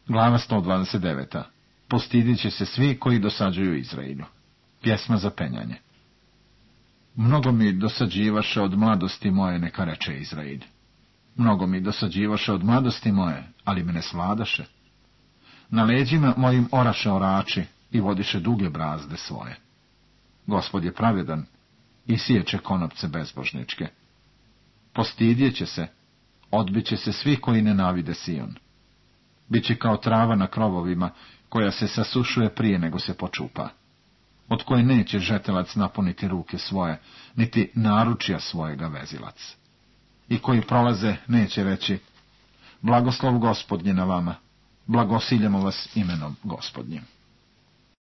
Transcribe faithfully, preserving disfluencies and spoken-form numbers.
Glava sto dvadeset devet. Postidit će se svi koji dosađuju Izraelju. Pjesma za penjanje. Mnogo mi dosađivaše od mladosti moje, neka reče Izraelj. Mnogo mi dosađivaše od mladosti moje, ali me ne svladaše. Na leđima mojim oraše orači i vodiše duge brazde svoje. Gospod je pravedan i siječe konopce bezbožničke. Postidjet će se, odbit će se svi koji nenavide Sion. Biće kao trava na krovovima, koja se sasušuje prije nego se počupa, od koje neće žetelac napuniti ruke svoje, niti naručja svojega vezilac. I koji prolaze neće reći, blagoslov Gospodnje na vama, blagosiljamo vas imenom Gospodnjim.